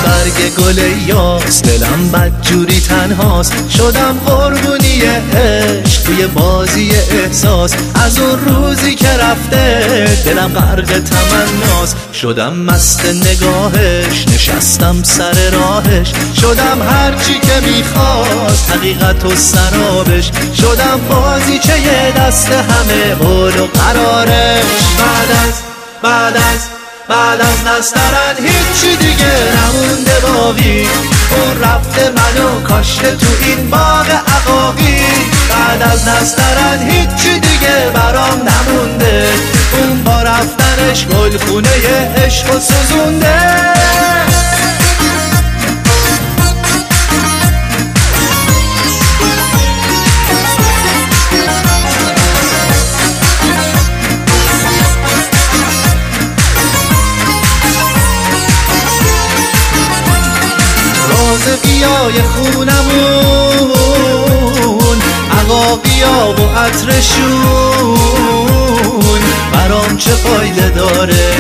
برگ گل یاس، دلم بدجوری تنهاست. شدم قربونی عشق توی بازی احساس. از اون روزی که رفته دلم غرق تمناست. شدم مست نگاهش، نشستم سر راهش. شدم هرچی که میخواست، حقیقت و سرابش. شدم بازیچه دست همه قول و قرارش. بعد از نسترن هیچی دیگه نمونده باقی. اون رفته منو کاشته تو این باغ عقاقی. بعد از نسترن هیچی دیگه برام نمونده. اون با رفتنش گلخونه عشق و سوزونده. عقاقیای خونمون، عقاقیا و عطرشون برام چه فایده داره.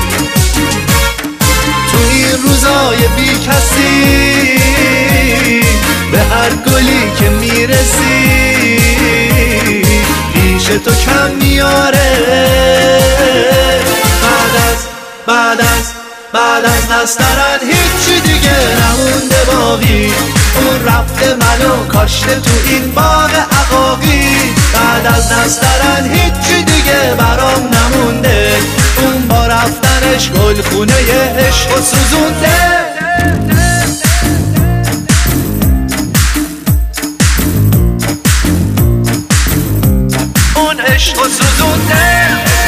تو این روزای بی کسی به هر گلی که میرسی پیش تو کم میاره. بعد از نسترن هیچی دیگه نمونده باقی. اون رفته منو کاشته تو این باغ عقاقی. بعد از نسترن هیچی دیگه برام نمونده. اون با رفتنش گلخونه عشق و سوزونده. اون عشق و سوزونده.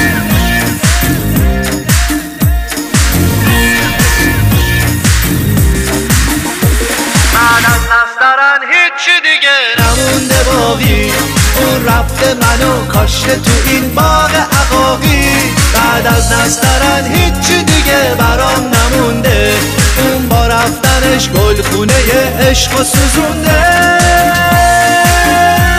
هیچی دیگه نمونده باقی. اون رفته منو کاشته تو این باغ عقاقی. بعد از نسترن هیچی دیگه برام نمونده. اون با رفتنش گلخونه عشق و سوزونده.